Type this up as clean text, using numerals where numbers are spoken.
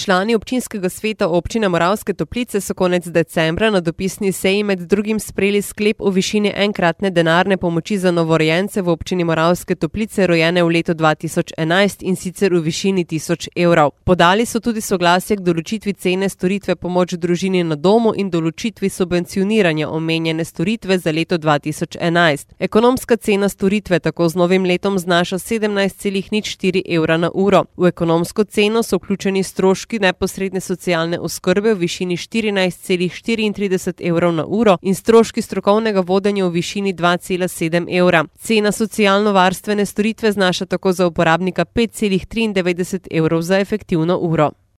Člani občinskega sveta občine Moravske Toplice so konec decembra na dopisni seji med drugim sprejeli sklep o višini enkratne denarne pomoči za novorojence v občini Moravske Toplice rojene v letu 2011 in sicer v višini 1000 evrov. Podali so tudi soglasje k določitvi cene storitve pomoč družini na domu in določitvi subvencioniranja omenjene storitve za leto 2011. Ekonomska cena storitve tako z novim letom znaša 17,04 evra na uro. V ekonomsko ceno so vključeni stroški neposredne socialne oskrbe v višini 14,34 evrov na uro in stroški strokovnega vodenja v višini 2,7 evra. Cena socialno-varstvene storitve znaša tako za uporabnika 5,93 evrov za efektivno uro.